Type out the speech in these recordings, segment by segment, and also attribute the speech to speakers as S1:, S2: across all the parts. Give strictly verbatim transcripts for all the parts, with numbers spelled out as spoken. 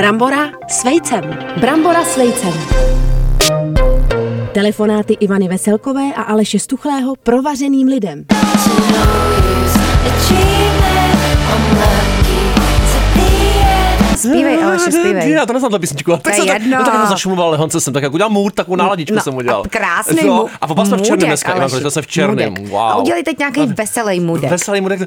S1: Brambora s vejcem. Brambora s vejcem. Telefonáty Ivany Veselkové a Aleše Stuchlého provařeným lidem.
S2: Zpívej, Aleši, zpívej.
S3: Já to neznám ta písničku. Tak jsem tak, no, tak zašumoval lehonce jsem, tak jak udělal mood, takovou náladičku no, jsem udělal.
S2: Krásný no,
S3: a popal jsme v černém dneska, Ivanko, to jsem v černém. Wow.
S2: A udělej teď nějaký veselý moodek.
S3: Veselý moodek.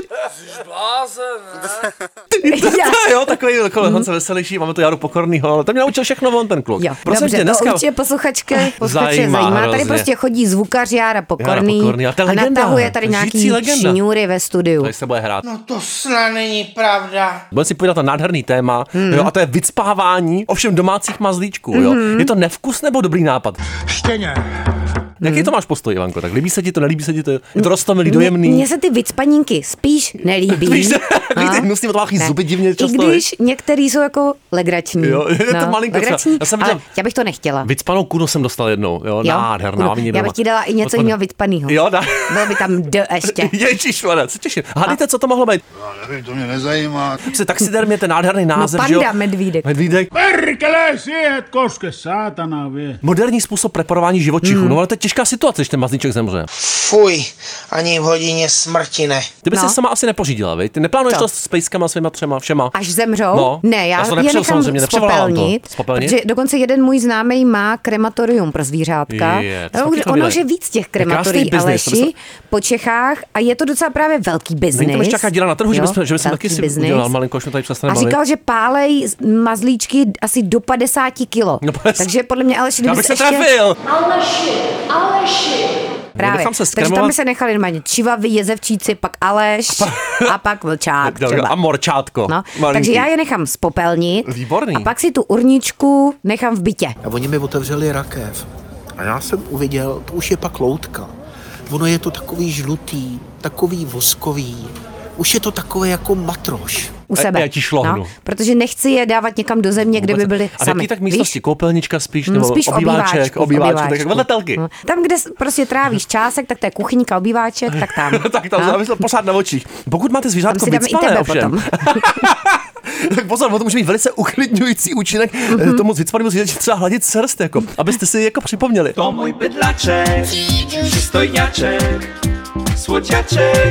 S3: Jo, takový lehonce veselější, máme to Jaru Pokornýho, ale to mě naučil všechno on ten kluk.
S2: Jo, dobře, to určitě posluchačky, posluchače zajímá. Tady prostě chodí zvukař Jára Pokorný a natahuje tady nějaký šňůry ve studiu.
S3: Tady se bude hrát.
S4: No to snad není pravda.
S3: Budeme si povídat na nádherný téma, hmm. jo, a to je vycpávání ovšem domácích mazlíčků, jo.
S2: Hmm.
S3: Je to nevkus nebo dobrý nápad?
S4: Štěně.
S3: Jaký to máš postoj, Ivanko? Tak líbí se ti to, nelíbí se ti to? Je to roztomilý, dojemný?
S2: Mně se ty vycpaninky spíš nelíbí.
S3: Spíš ty hnusný otváchy zuby divně často.
S2: I když některý jsou jako legrační.
S3: Jo, je to
S2: no,
S3: malinko.
S2: Legrační,
S3: já, jsem
S2: ale
S3: viděl,
S2: já bych to nechtěla.
S3: Vycpanou kůru jsem dostal jednou, jo, jo nádherná.
S2: Já bych ti dala i něco jiného vycpanýho.
S3: Jo, dá.
S2: Bylo by tam D ještě.
S3: Ježišmarja, se těším. Hádejte, co to mohlo být?
S4: Já nevím, to mě nezajímá.
S3: Taxiderm je ten nádherný název,
S2: no,
S3: že jo?
S2: Panda medvídek.
S3: Medvídek.
S5: Perkele, siehet koske, sátana, vie.
S3: Moderní způsob preparování živočichů. Mm. No ale to je těžká situace, když ten mazlíček zemře.
S4: Fuj, ani v hodině smrti ne.
S3: Ty bys
S2: no.
S3: se sama asi nepořídila, viď? Ty neplánuješ to, to s pejskama svýma třema, všema?
S2: Až zemřou?
S3: No.
S2: Ne, já, já je nechám spopelnit, protože dokonce jeden můj známý má krematorium pro zvířátka. Je, no, ono už je víc těch krematorií, Aleši, po Čechách a je to docela právě velký biznis.
S3: Není to ještě nějaká díla na trhu, jo, že bys taky si udělal malinko, tady
S2: a říkal, že pálej mazlíčky asi do padesát kilo. No, takže podle mě Aleši, kdyby se
S3: trefil.
S2: Aleši, Aleši. Právě, takže tam by se nechali normálně čivavy, jezevčíci, pak Aleš a pak vlčák třeba.
S3: A morčátko.
S2: No, takže já je nechám spopelnit.
S3: Výborný.
S2: A pak si tu urničku nechám v bytě.
S6: A oni mi otevřeli rakev. A já jsem uviděl, to už je pak loutka. Ono je to takový žlutý, takový voskový. Už je to takové jako matroš.
S2: U sebe.
S3: A já ti šlohnu.
S2: No, protože nechci je dávat někam do země, kde by byly
S3: a
S2: sami.
S3: A tak místnosti, koupelnička spíš, nebo
S2: spíš
S3: obýváček, obýváček, tak jak vedletelky.
S2: No. Tam, kde prostě trávíš čásek, tak to je kuchyňka, obýváček, tak tam.
S3: tak tam no. závislo pořád na očích. Pokud máte zvířátko vycpané, ovšem. Tak pozor, to může být velice uklidňující účinek mm-hmm. tomu vycpanému zvířeti třeba hladit srst, jako, abyste si jako připomněli.
S7: To můj bydlaček, přistojňaček, słodziaczek,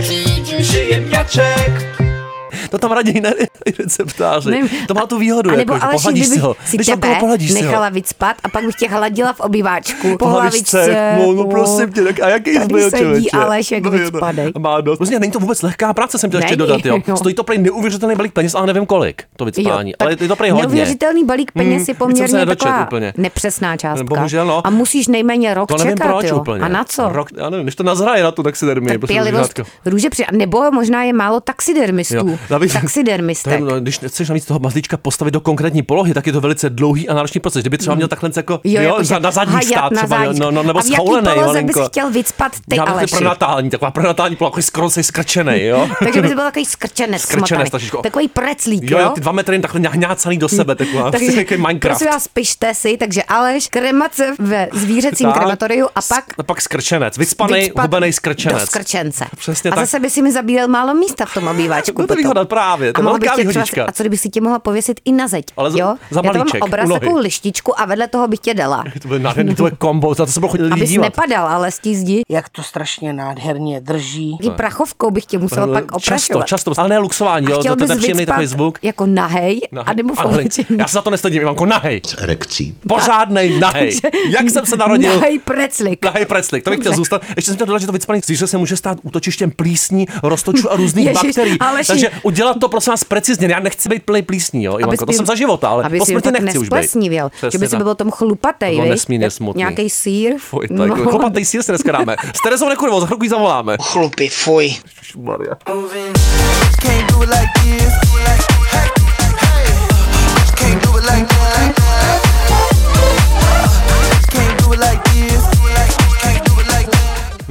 S7: przyjemniaczek.
S3: To tam raději ne, receptáři.
S2: Nevím.
S3: To má tu výhodu,
S2: a, jako,
S3: jako,
S2: ale
S3: pohladíš si ho.
S2: Si tebe nechala vycpat a pak bych tě hladila v obýváčku. Po hlavičce.
S3: No, no prosím tě, tak a jaký zbyl
S2: člověče? Tady sedí Aleš jak vycpadej.
S3: Má dost. Prostě není to vůbec lehká práce, jsem chtěl ještě dodat, jo. Stojí to prej neuvěřitelný balík peněz, ale nevím kolik, to vycpání. Ale je to prej hodně.
S2: Neuvěřitelný balík peněz je poměrně taková nepřesná částka.
S3: Bohužel, no.
S2: A musíš nejméně rok čekat, jo. A na co?
S3: Rok, já nevím, než to nazraje na tu taxidermii.
S2: Růže při, nebo možná je málo taxidermistů. Taxidermistek.
S3: No, když chceš navíc toho mazlíčka postavit do konkrétní polohy, tak je to velice dlouhý a náročný proces. Kdyby třeba měl takhle jako
S2: jo, jo,
S3: jo, na zadní stát třeba, no, no, nebo schoulený.
S2: A v jaký poloze bys chtěl vycpat ty, Aleši? Já bych
S3: pronatální, taková pronatální poloha, takový skoro se skrčenej, jo.
S2: Takže bys byl takový skrčenec,
S3: skrčenec
S2: takový preclík, jo.
S3: Jo, ty dva metry takhle hňácaný do sebe, taková, takový Minecraft.
S2: Prosím vás, pište si, takže Aleš, kremace ve zvířecím krematoriu a pak
S3: a pak skrčenec, vycpanej, hubenej skrčenec.
S2: Do skrčence.
S3: Přesně
S2: a
S3: tak.
S2: zase by si mi zabíral málo místa v tom obýváčku.
S3: To výhoda právě, to velká výhodička.
S2: A co kdybych si tě mohla pověsit i na zeď,
S3: ale
S2: jo?
S3: Za
S2: já to mám obraz takovou lištičku a vedle toho bych tě dala.
S3: To bude nádherný, to je kombo, za to se budou chodit lidi
S2: dívat. Abys nepadal, ale z tí zdi.
S4: Jak to strašně nádherně drží.
S2: I prachovkou bych tě musela pak oprašovat.
S3: Často, často, ale ne luxování, jo, to je nepříjemný takový zvuk.
S2: Jako nahej, a nebo v oblečení.
S3: Já se za to nestydím, Ivanko, nahej.
S6: S erekcí.
S3: Pořádnej nahej. Jak jsem se narodil?
S2: Nahej preclik.
S3: Nahej preclik, to bych chtěl zůstat. Ještě jsem chtěl dodat, že to vycpaný zvíře se může stát útočištěm plísní, roztočů a různých bakterií. Takže udělat to prosím vás precizně. Já nechci být plný plísní, jo, Ivanko, to jsem za života, ale po smrti nechci už být.
S2: Že by si byl tom chlupatej,
S3: viď? Nesmírně smutný.
S2: Nějaký sýr.
S3: Fuj, tak no. Chlupatej sýr se dneska dáme. S Terezou Nekurvou, za chvilku ji zavoláme.
S4: Chlupy, fuj.
S3: Ježišmarja. No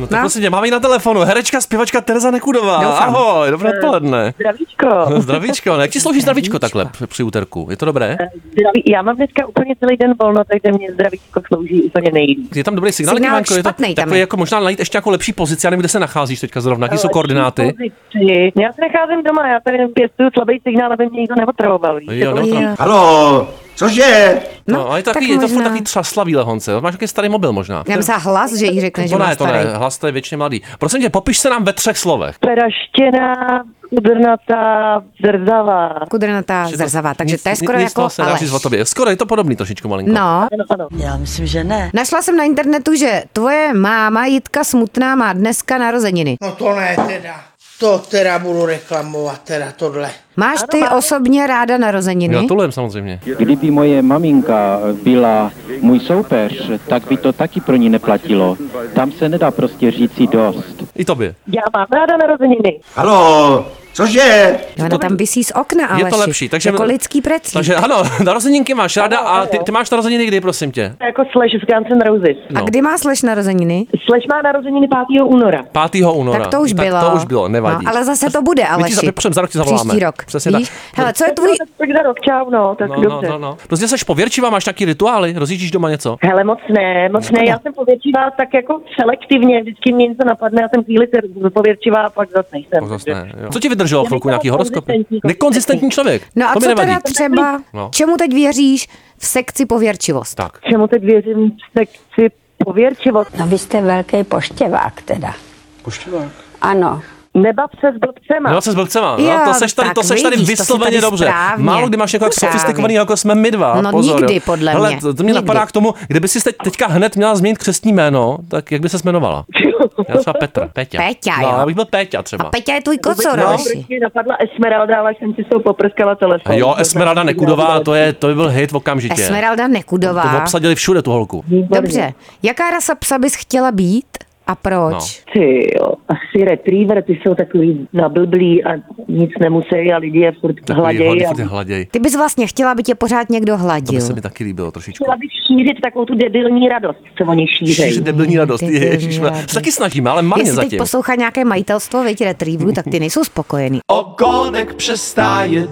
S3: No tak prosím tě, máme ji na telefonu. Herečka, zpěvačka Tereza Nekudová.
S2: Doufám.
S3: Ahoj, dobré odpoledne.
S8: Zdravíčko.
S3: No, zdravíčko. Jak ti slouží zdravíčko takhle při úterku? Je to dobré?
S8: Zdraví. Já mám dneska úplně celý den volno, takže mě zdravíčko slouží úplně nejlíp.
S3: Je tam dobrý signál,
S2: signál
S3: Ivanko, je to takový jako možná najít ještě jako lepší pozici. Já nevím, kde se nacházíš teďka zrovna, jaké jsou koordináty.
S8: Pozici. Já se nacházím doma, já tady pěstuju slabý signál, aby mě nikdo neotravoval.
S3: Jo, neotravoval.
S6: Halo, cože?
S3: No, no, ale taky, je to furt takový třaslavý lehonce. Máš takový starý mobil možná.
S2: Já myslím hlas, že jí řekne,
S3: to
S2: že
S3: ne,
S2: má
S3: to
S2: starý.
S3: ne, hlas to je většině mladý. Prosím tě, popiš se nám ve třech slovech.
S8: Praštěná, kudrnatá, zrzavá.
S2: Kudrnatá, zrzavá, takže
S3: nic,
S2: to je skoro
S3: nic,
S2: jako
S3: nic se
S2: Aleš.
S3: říct o tobě. Skoro je to podobný trošičku malinko.
S2: No,
S8: Ano, ano.
S9: Já myslím, že ne.
S2: našla jsem na internetu, že tvoje máma Jitka Smutná má dneska narozeniny.
S4: No to ne teda. To teda budu reklamovat, teda tohle.
S2: Máš ty osobně ráda narozeniny?
S3: Gratulujem samozřejmě.
S10: Kdyby moje maminka byla můj soupeř, tak by to taky pro ní neplatilo. Tam se nedá prostě říci dost.
S3: I tobě.
S8: Já mám ráda narozeniny.
S6: Halo, cože?
S2: No, ona tam visí z okna, Aleši.
S3: Je to lepší, takže
S2: jako lidský preclík.
S3: Takže ano, narozeninky máš ráda a ty, ty máš narozeniny kdy, prosím tě?
S8: Jako Slash z Guns N' Roses.
S2: A kdy má Slash narozeniny?
S8: Slash má narozeniny pátého února.
S3: pátého února.
S2: Tak to už bylo.
S3: Tak to už bylo, nevadí.
S2: No, ale zase to bude, Aleši.
S3: Přem za rok ti zavoláme.
S2: Příští rok.
S3: Přesně
S2: Víš?
S3: tak.
S2: Hele, co je tvůj...
S8: Tak za rok, čau, no, tak
S3: No, no,
S8: dobře.
S3: no, no. Prostě jsi pověrčivá, máš nějaký rituály, rozjíždíš doma něco?
S8: Hele, moc ne, moc ne, já jsem pověrčivá tak jako selektivně, vždycky mě něco napadne, já jsem chvíli pověrčivá a pak zase nejsem.
S3: No, zase ne, jo. Co ti vydrželo chvilku, nějaký horoskopy? Nekonzistentní člověk.
S2: No a
S3: to mi
S2: co
S3: nevadí.
S2: teda třeba,
S3: No.
S2: čemu teď věříš v sekci pověrčivost?
S3: Tak.
S8: Čemu teď věřím v sekci pověrčivost?
S9: No vy jste velký poštěvák teda.
S6: Poštěvák?
S9: Ano.
S8: Nebav se s blbcema.
S3: No, se s blbcema,
S2: Jo,
S3: no, to seš tady,
S2: tak
S3: to seš tady
S2: vidíš, to jsi
S3: vysloveně
S2: tady
S3: dobře.
S2: správně.
S3: Málo kdy máš někoho
S2: Správně.
S3: sofistikovaný, jako jsme my dva.
S2: No
S3: Pozor,
S2: nikdy,
S3: jo.
S2: podle
S3: Hele,
S2: mě.
S3: to, to mě
S2: Nikdy.
S3: napadá k tomu, kdyby si teď, teďka hned měla změnit křestní jméno, tak jak by se jmenovala? Já třeba Petr, Peťa.
S2: Peťa,
S3: no,
S2: jo.
S3: já bych byl Peťa třeba.
S2: A Peťa je tvůj kocor,
S8: No,
S2: Aleši.
S8: mě napadla Esmeralda, ale jsem si s tou poprskala telefon.
S3: Jo, Esmeralda Nekudová, to, je, to by byl hit okamžitě.
S2: Esmeralda
S3: To
S2: Nekudová.
S3: obsadili všude tu holku.
S2: Dobře. Jaká rasa psa bys chtěla být a proč?
S3: No.
S8: Ty jo, asi retriever, ty jsou takový nablblí a nic nemusí a lidi je furt
S3: Takový
S8: hladěj.
S3: hladý,
S8: A
S3: furt je hladěj.
S2: Ty bys vlastně chtěla, aby tě pořád někdo
S3: To by
S2: hladil.
S3: se mi taky líbilo trošičku.
S8: chtěla bych šířit takovou tu debilní radost, co oni šířejí.
S3: Šířit debilní radost.
S2: Debilní
S3: Ježišme.
S2: radost.
S3: Se taky snažíme, ale marně
S2: Jestli teď
S3: zatím.
S2: poslouchá nějaké majitelstvo, věď retrieverů, tak ty nejsou spokojený.
S7: Ogonek přestáje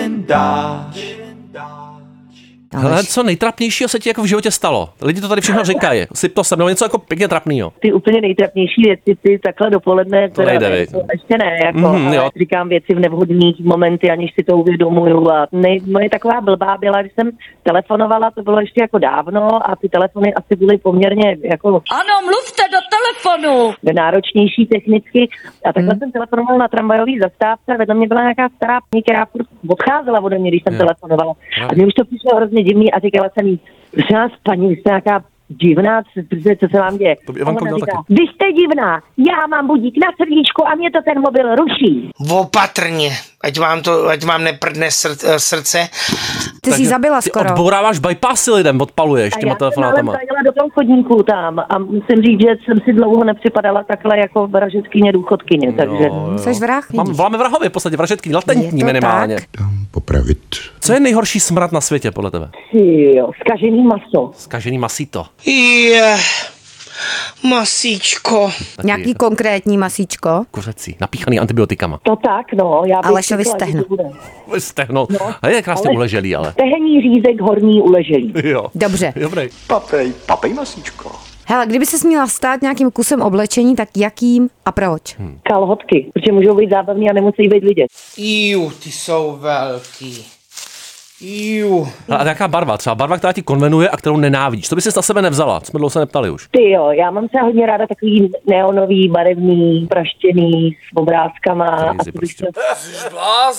S7: dyndáč.
S3: Hele, co nejtrapnějšího se ti jako v životě stalo? Lidi to tady všechno říkají. Syp to sem, nebo něco jako pěkně trapnýho.
S8: Ty úplně nejtrapnější věci, ty takhle dopoledne,
S3: To nejde, viď?
S8: jako, ještě ne, jako,
S3: Mhm,
S8: ale
S3: jo.
S8: říkám věci v nevhodných momenty, aniž si to uvědomuju. A nej, moje taková blbá byla, když jsem telefonovala, to bylo ještě jako dávno a ty telefony asi byly poměrně jako
S9: Ano, mluvte do telefonu.
S8: náročnější technicky. A takhle hmm. jsem telefonovala na tramvajový zastávce a vedle mě byla nějaká stará paní, která furt odcházela ode mě, když jsem
S3: Jo.
S8: telefonovala. A mě už to přišlo hrozně divný a říkala jsem jí, prosím vás, paní, vy jste nějaká divná, co, co se vám děje?
S3: To by Ivanko
S8: A ona
S3: měl
S8: říká,
S3: taky.
S8: vy jste divná, já mám budík na srdíčku a mě to ten mobil ruší.
S4: Opatrně, ať vám to, ať vám neprdne srd, srdce.
S2: Ty jsi zabila
S3: Ty
S2: skoro.
S3: odbouráváš bypassy lidem, odpaluješ
S8: A
S3: těma
S8: já jsem
S3: telefonátama.
S8: ale tajila do tom chodníku tam a musím říct, že jsem si dlouho nepřipadala takhle jako vražetkyně důchodkyně, takže...
S3: Jo, jo.
S2: Jseš vrah,
S3: Mám,
S2: vidíš.
S3: voláme vrahově v podstatě, vražetky,
S2: Je
S3: latentní
S2: to
S3: minimálně.
S2: tak?
S6: Popravit.
S3: Co je nejhorší smrad na světě podle tebe?
S8: Ty jo, zkažený maso.
S3: Zkažený masito.
S4: Je, masíčko.
S3: Taky
S2: Nějaký konkrétní masíčko?
S3: kuřecí, napíchaný antibiotikama.
S8: To tak, no. Já bych
S2: Alešovi
S8: řekla, že
S2: stehno.
S8: to bude.
S3: Stehno.
S8: No,
S3: A je krásně
S8: ale-
S3: uleželý, ale.
S8: Stehenní řízek horní uleželý.
S3: Jo.
S2: Dobře.
S3: Dobrý.
S6: Papej, papej masíčko.
S2: Hele, kdyby ses měla stát nějakým kusem oblečení, tak jakým a proč?
S3: Hm.
S8: Kalhotky, protože můžou být zábavný a nemusí být vidět.
S4: Jú, ty jsou velký. Jú.
S3: A jaká barva? Třeba barva, která ti konvenuje a kterou nenávidíš. To by si na sebe nevzala. Jsme dlouho se neptali už.
S8: Ty jo, já mám třeba hodně ráda takový neonový, barevný, praštěný, s obrázkama.
S3: Crazy
S8: Asi bych
S3: prostě.
S8: se...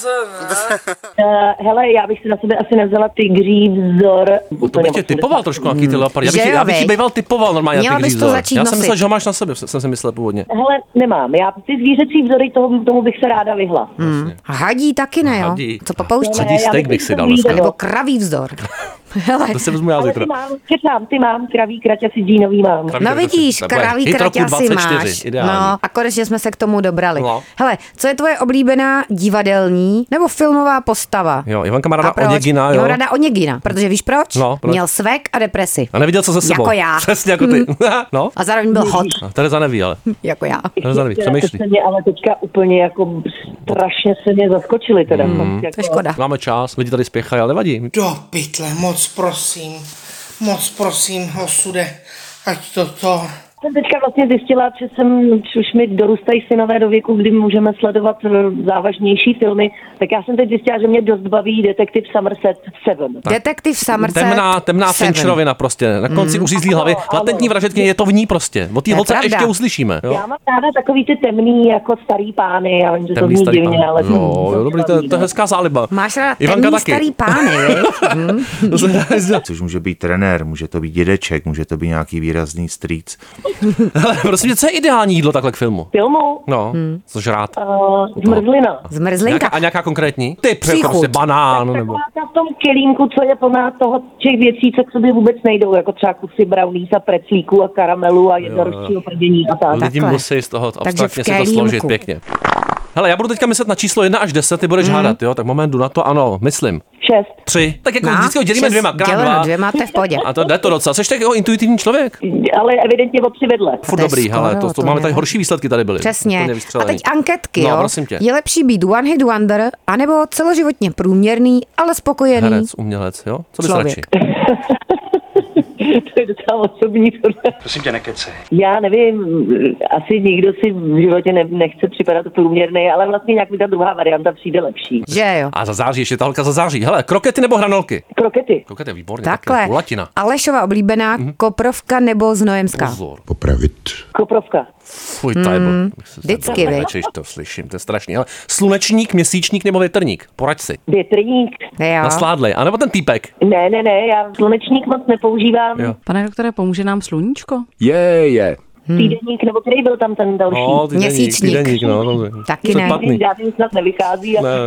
S8: Uh, hele, já bych si na sebe asi nevzala tygří vzor.
S3: To bych tě typoval trošku nějaký ty leopardy. Já bych,
S2: Že jo,
S3: já bych ti
S2: viď?
S3: býval typoval normálně
S2: Měla
S3: na ty
S2: bys to
S3: vzor.
S2: začít
S3: Já jsem
S2: nosit.
S3: myslel, že ho máš na sebe, jsem si myslel původně.
S8: Hele, nemám. Já ty zvířecí vzory, tomu, tomu bych se ráda vyhla.
S2: Hmm. A hadí taky ne, jo?
S3: Hadí.
S2: Co popouští?
S3: Hadí steak bych si dal do
S8: zvířata
S2: Nebo kraví vzdor.
S3: Hele, to se vezmu já zítra.
S8: Ty mám, čekám, ty mám, kraví kraťasy džínový mám.
S2: No vidíš, kraví kraťasy máš.
S3: Ideální.
S2: No a konečně jsme se k tomu dobrali.
S3: No.
S2: Hele, co je tvoje oblíbená divadelní nebo filmová postava?
S3: Jo, Ivanka má ráda Oněgina, jo.
S2: Mám ráda Oněgina, protože víš proč?
S3: No, proč?
S2: Měl svek a depresi.
S3: A neviděl co se sebou.
S2: Jako já.
S3: Přesně jako ty. No.
S2: A zároveň byl hot.
S3: A Tereza neví, ale.
S2: Jako já.
S3: Tereza neví, přemýšlí.
S8: Ale teďka úplně jako strašně se mě zaskočili teda.
S3: Hmm.
S8: Jako...
S2: To je škoda.
S3: Máme čas, lidi tady spěchají, ale nevadí.
S4: Do pytle, moc prosím, moc prosím, osude, ať to to...
S8: Jsem teďka vlastně zjistila, že jsem, už mi dorůstají synové do věku, kdy můžeme sledovat závažnější filmy, tak já jsem teď zjistila, že mě dost baví Detektiv Somerset sedm.
S2: Detektiv Somerset
S3: Temná, temná Fincherovina prostě, na konci mm. uřízlý hlavy. Latentní vražedkyně je to v ní prostě. O té holce ještě uslyšíme. Jo?
S8: Já mám ráda takový ty temný, jako starý pány, já vím, že temný to zní divně, ale...
S3: Jo, jo, dobrý, to, to je hezká záliba.
S2: Máš ráda
S3: Ivanka
S2: temný
S3: taky.
S2: starý pány, hmm.
S11: Což může být trenér, může to být dědeček, může to být nějaký výrazný strýc.
S3: Hele, prosím, co je ideální jídlo takhle k filmu?
S8: Filmu?
S3: No, hmm. což rád?
S8: Uh, zmrzlina.
S2: Zmrzlinka.
S3: Nějaká, a nějaká konkrétní? Ty prostě banán. Nebo...
S8: v tom kelímku, co je plná toho těch věcí, co k sobě vůbec nejdou, jako třeba kusy brownies a preclíků a karamelu a jednorožčího prdění a tak.
S3: Lidi musí z toho abstraktně si to složit pěkně. Hele, já budu teďka myslet na číslo jedna až deset, ty budeš mm. hádat, jo? Tak moment, jdu na to, ano, myslím.
S8: Šest.
S3: Tři. Tak jako
S2: no,
S3: vždycky ho dělíme dvěma, krát dva.
S2: dvěma, to je v pohodě.
S3: A to jde to docela. Jsi tak jako intuitivní člověk.
S8: Ale evidentně o tři vedle.
S3: Furt dobrý, hele, to, to, to máme tady horší výsledky tady byly.
S2: Přesně. A teď anketky,
S3: no,
S2: jo?
S3: Prosím tě.
S2: Je lepší být one hit wonder, anebo celoživotně průměrný, ale spokojený?
S3: Herec, umělec, jo? Co bys radši?
S8: To je docela osobní.
S4: Prosím tě, nekecej.
S8: Já nevím, asi nikdo si v životě ne, nechce připadat průměrný, ale vlastně nějak mi ta druhá varianta přijde lepší.
S2: Že jo.
S3: A zazáří, ještě ta holka zazáří. Hele, krokety nebo hranolky?
S8: Krokety.
S3: Krokety, výborně.
S2: Takhle.
S3: Latina.
S2: Alešova oblíbená, mm-hmm. Koprovka nebo Znojemská?
S3: Pozor.
S11: Popravit.
S8: Koprovka.
S3: Fuj, to je mm,
S2: vždycky, víš.
S3: To slyším, to je strašný. Hele, slunečník, měsíčník nebo větrník? Poraď si.
S8: Větrník.
S3: Nasládlej. A nebo ten týpek?
S8: Ne, ne, ne, já slunečník moc nepoužívám.
S3: Jo.
S12: Pane doktore, pomůže nám sluníčko?
S11: Je, je.
S8: Hmm. Týdeník, nebo který byl tam ten další?
S3: No, týdeník,
S2: Měsíčník.
S3: Týdeník, no, no,
S2: taky ne.
S8: Žádný snad nevychází. A...
S3: Ne.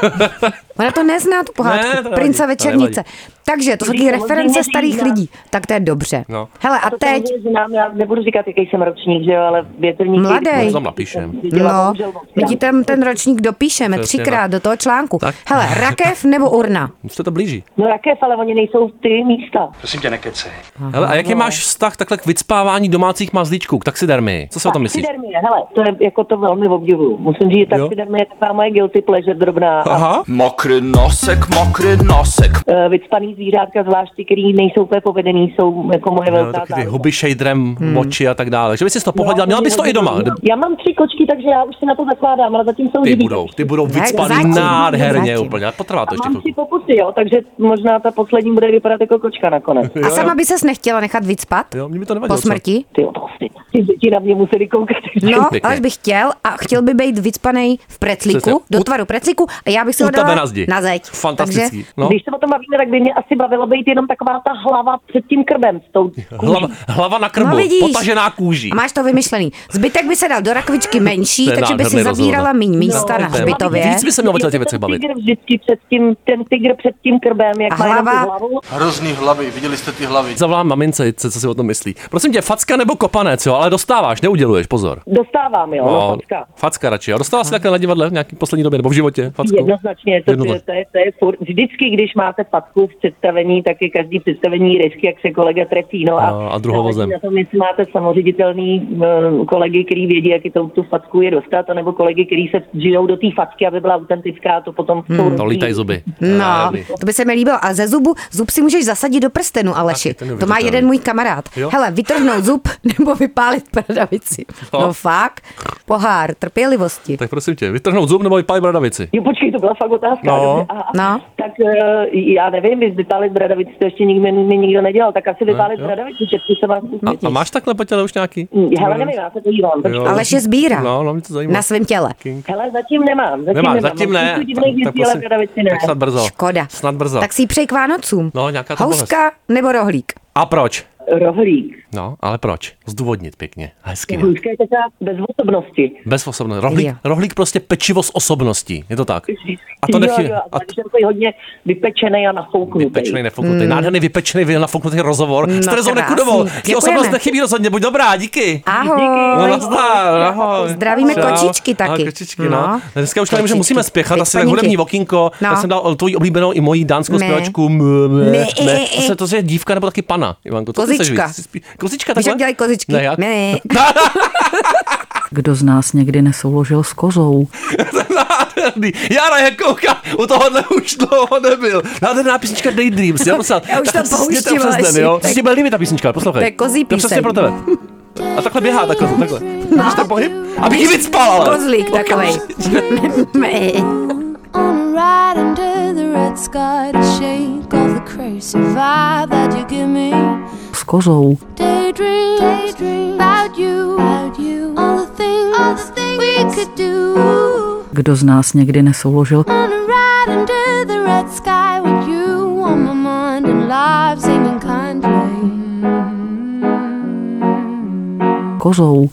S2: Ona to nezná, tu pohádku.
S3: Ne, to
S2: Prince Večernice. Takže to jsou taky reference starých
S8: znám.
S2: lidí. Tak to je dobře.
S3: No.
S2: Hele, a,
S8: to
S2: teď...
S8: Znám, já nebudu říkat, jaký jsem ročník, že jo, ale větrník...
S2: Mladej.
S3: No, tam napíšem.
S2: No, my ti ten, ten ročník dopíšeme
S3: Přesně,
S2: třikrát
S3: no.
S2: do toho článku.
S3: Tak.
S2: Hele, rakev nebo urna?
S3: Už se to blíží.
S8: No rakev, ale oni nejsou ty místa.
S4: Prosím tě, nekecej.
S3: Hele, a jaký máš vztah takhle k vycpávání domácích mazlíčků, k taxidermii? Co si o tom myslíš?
S8: Taxidermie, hele, to je jako to velmi obdivuju. Musím říct, že taxidermie je taková moje guilty pleasure drobná.
S3: Aha.
S7: Mokrý nosek, mokrý nosek.
S8: Uh, vycpaný zvířátka, zvlášť ty, který nejsou úplně povedený, jsou jako moje velká záležitost.
S3: Taky ty huby shaderem, hmm. oči a tak dále. Že bys si to pohledila, měla bys to i doma.
S8: Já mám tři kočky, takže já už si na to zakládám, ale zatím jsou
S3: Ty
S8: živý.
S3: budou, ty budou vycpaný
S2: zatím,
S3: nádherně
S2: zatím.
S3: úplně. Potrvá to
S8: a
S3: ještě
S8: mám
S3: chvilku.
S8: tři pokusy, jo, takže možná ta poslední bude vypadat jako kočka nakonec.
S2: A sama by ses nechtěla nechat vycpat?
S3: Jo, mě by to nevadilo.
S2: Po smrti?
S8: Ty jo, to ty děti na mě museli koukat.
S2: No, ale bych chtěl a chtěl by být vycpanej v preclíku,
S3: Přesně.
S2: do tvaru preclíku a já bych si ho dala
S3: na zdi.
S2: Na zeď.
S3: Fantastický.
S2: Takže,
S3: no.
S8: Když se o tom bavíme, tak by mě asi bavilo být jenom taková ta hlava před tím krbem. S tou
S3: hlava, hlava na krbu,
S2: no,
S3: potažená kůží.
S2: A máš to vymyšlený. Zbytek by se dal do rakvičky menší, takže by si zabírala míň místa
S8: no,
S2: na hřbitově.
S3: Víc by se měl o těch věcech bavit.
S8: Tygr vždycky před tím, ten tygr před tím krbem, jak
S2: a
S8: má
S2: hlava.
S8: hlavu.
S4: Hrozný hlavy, viděli jste ty hlavy.
S3: Zavolám mamince, co si o tom myslí. Prosím tě, facka nebo kopanec, jo, ale dostáváš, neuděluješ, pozor.
S8: Dostávám, jo, no, no facka.
S3: Facka radši, jo. Dostala jsi takhle na divadle v nějaký poslední době nebo v životě? Facku?
S8: Jednoznačně, to,
S3: Jednoznačně.
S8: To, je, to je furt. Vždycky, když máte facku v představení, tak je každý představení risk, jak se kolega trefí. No a,
S3: no, a druhovozem.
S8: Na tom, jestli máte samoředitelný uh, kolegy, který vědí, jak to, tu facku je dostat, anebo kolegy, který se žijou do té facky, aby byla autentická, to potom hmm. jsou
S3: to lítají zuby.
S2: No, to by se mi líbilo. A ze zubu, zub si můžeš zasadit do prstenu, Aleši. To má jeden můj kamarád. Jo? Hele, vytrhnout zub nebo vypálit bradavici. No, no fakt. Pohár trpělivosti.
S3: Tak prosím tě, vytrhnout zub nebo vypálit bradavici?
S8: Jo, počkej, to byla fakt otázka.
S3: No.
S8: A,
S2: no.
S8: Tak uh, já nevím, vypálit bradavici, to ještě nikdy mi nikdo nedělal, tak asi vypálit bradavici, četky se vás
S3: a, a máš takhle po těle už nějaký?
S8: Hele, nevím, já se to dívám.
S2: Aleš je sbírá.
S3: No, no, mě to zajímá.
S2: Na svém těle.
S3: King.
S8: Hele, zatím nemám. Zatím
S3: Nemám,
S8: nemám.
S3: zatím ne.
S8: Tak, tak, bradavici, ne.
S3: tak snad brzo.
S2: Škoda.
S3: Snad brzo.
S2: Tak si ji prej k Vánocům.
S3: No, nějaká to
S2: Houska nebo rohlík?
S3: A proč?
S8: Rohlík.
S3: No, ale proč? Zdůvodnit pěkně. Hezky.
S8: Hůžka je taková bez osobnosti.
S3: Bez osobnosti. Rohlík, rohlík prostě pečivo s osobností. Je to tak? A to
S8: nechý... Jo, jo, a když je hodně vypečený a nafouknutý.
S3: Vypečený, nefouknutý. Mm. Nádherný vypečený, nafouknutý rozhovor. No, s Terezou Nekudovou. Ty osobnost nechybí rozhodně. Buď dobrá, díky.
S2: Ahoj.
S3: No, nazdar, ahoj.
S2: Zdravíme Čau. kočičky taky.
S3: Ahoj, kočičky, no. no. Dneska už tady že musíme spěchat, asi tak hudební okýnko. No. Já jsem dal tvoji oblíbenou i mojí dánskou zpěvačku. Ne, ne. To je dívka nebo taky pana, Ivanko.
S2: Kozička.
S3: Kozička
S2: takhle? Víš, jak dělají kozičky?
S3: Ne, jak?
S2: Ne.
S12: Kdo z nás někdy nesouložil s kozou?
S3: Jára, jak koukám, u tohohle už dlouho nebyl. Nádherná písnička Daydreams. Já,
S2: já už tam pouštím,
S3: Aleši. Jsi byl líbí ta písnička, poslouchej.
S2: To je kozí píseň.
S3: To je přesně pro tebe. A takhle běhá, takhle, takhle. Víš ten pohyb? Abych ji víc spal, ale.
S2: Kozlík takovej.
S13: Right under the red sky to shake all the crazy vibe that you give me.
S12: S kozou.
S13: Daydream, daydream about you, about you. All the things, all the things we could do.
S12: Kdo z nás někdy nesouložil?
S13: Right under the red sky with you on my mind and life singing kindly.
S12: Kozou.